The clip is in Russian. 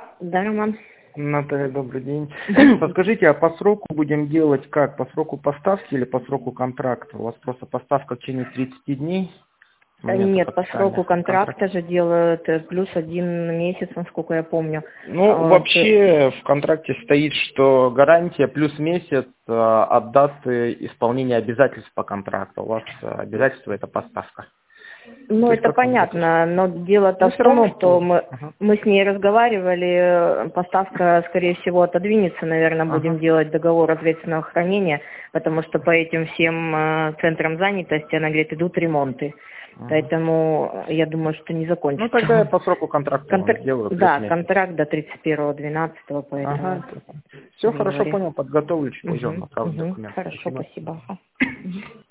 Да, Роман. Наталья, добрый день. Подскажите, а по сроку будем делать как? По сроку поставки или по сроку контракта? У вас просто поставка в течение 30 дней? с момента Нет, по подписания сроку контракта же делают плюс 1 месяц, насколько я помню. Ну, вообще в контракте стоит, что гарантия плюс месяц от даты исполнения обязательств по контракту. У вас обязательство это поставка. Ну, это понятно, но дело-то в том, что мы с ней разговаривали, поставка, скорее всего, отодвинется, наверное, будем делать договор ответственного хранения, потому что по этим всем центрам занятости, она говорит, идут ремонты. Поэтому я думаю, что не закончится. Ну, тогда я по сроку контракта вам сделаю. Да, контракт до 31.12, поэтому... Все хорошо, понял, подготовлю, чуть позже вам отправлю документы. Хорошо, спасибо.